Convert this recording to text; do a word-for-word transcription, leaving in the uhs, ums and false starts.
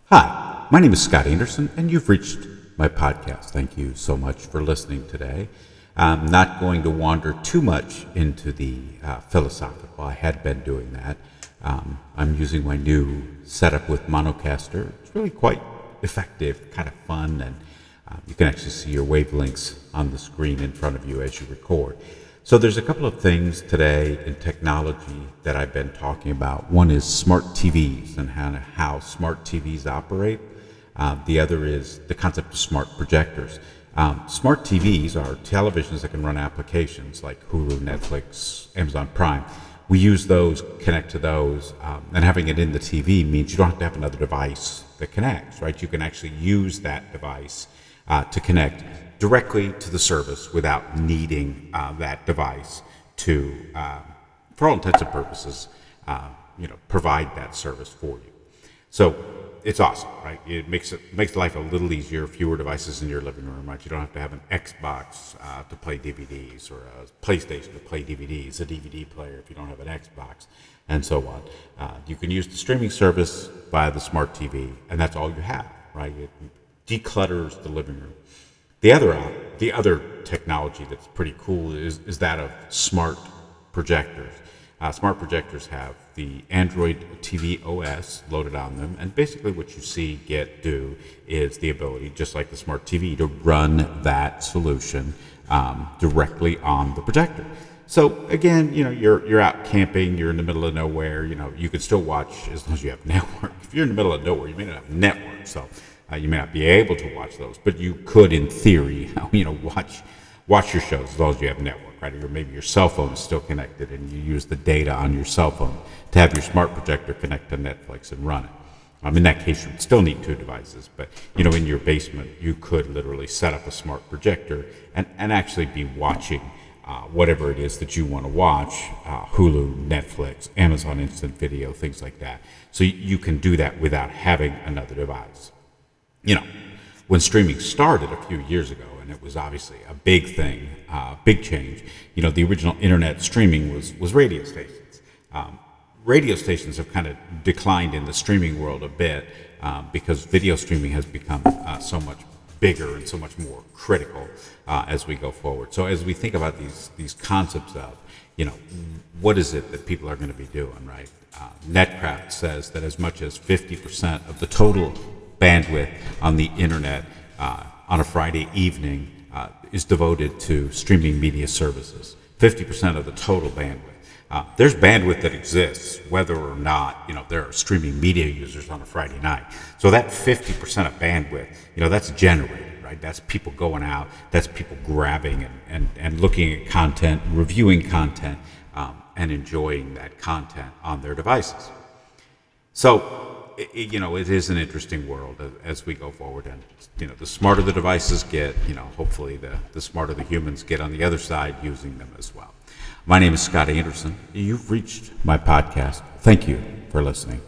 Hi, my name is Scott Anderson, and you've reached my podcast. Thank you so much for listening today. I'm not going to wander too much into the uh, philosophical. I had been doing that. Um, I'm using my new setup with Monocaster. It's really quite effective, kind of fun, and uh, you can actually see your wavelengths on the screen in front of you as you record. So there's a couple of things today in technology that I've been talking about. One is smart T Vs and how, how smart T Vs operate. Uh, the other is the concept of smart projectors. Um, smart T Vs are televisions that can run applications like Hulu, Netflix, Amazon Prime. We use those, connect to those, um, and having it in the T V means you don't have to have another device that connects, right? You can actually use that device uh, to connect directly to the service without needing uh, that device to, uh, for all intents and purposes, uh, you know, provide that service for you. So it's awesome, right? It makes it makes life a little easier. Fewer devices in your living room, right? You don't have to have an Xbox uh, to play D V Ds or a PlayStation to play D V Ds, a D V D player if you don't have an Xbox, and so on. Uh, you can use the streaming service via the smart T V, and that's all you have, right? It declutters the living room. The other uh, the other technology that's pretty cool is, is that of smart projectors. Uh, smart projectors have the Android T V O S loaded on them, and basically what you see, get, do is the ability, just like the smart T V, to run that solution um, directly on the projector. So again, you know, you're you're out camping, you're in the middle of nowhere. You know, you can still watch as long as you have network. If you're in the middle of nowhere, you may not have network, so uh, you may not be able to watch those, but you could, in theory, you know, watch watch your shows as long as you have network. Right? Or maybe your cell phone is still connected and you use the data on your cell phone to have your smart projector connect to Netflix and run it. Um, in that case, you would still need two devices, but you know, in your basement, you could literally set up a smart projector and, and actually be watching uh, whatever it is that you want to watch, uh, Hulu, Netflix, Amazon Instant Video, things like that. So you, you can do that without having another device. You know, when streaming started a few years ago, and it was obviously a big thing, uh, big change. You know, the original internet streaming was was radio stations. Um, radio stations have kind of declined in the streaming world a bit um, because video streaming has become uh, so much bigger and so much more critical uh, as we go forward. So as we think about these these concepts of, you know, what is it that people are going to be doing, right? Uh, Netcraft says that as much as fifty percent of the total bandwidth on the internet uh, on a Friday evening uh, is devoted to streaming media services. fifty percent of the total bandwidth. Uh, there's bandwidth that exists whether or not, you know, there are streaming media users on a Friday night. So that fifty percent of bandwidth, you know, that's generated, right? That's people going out, that's people grabbing and, and, and looking at content, reviewing content, um, and enjoying that content on their devices. So, It, you know, it is an interesting world as, as we go forward, and you know, the smarter the devices get, you know, hopefully the, the smarter the humans get on the other side using them as well. My name is Scott Anderson. You've reached my podcast. Thank you for listening.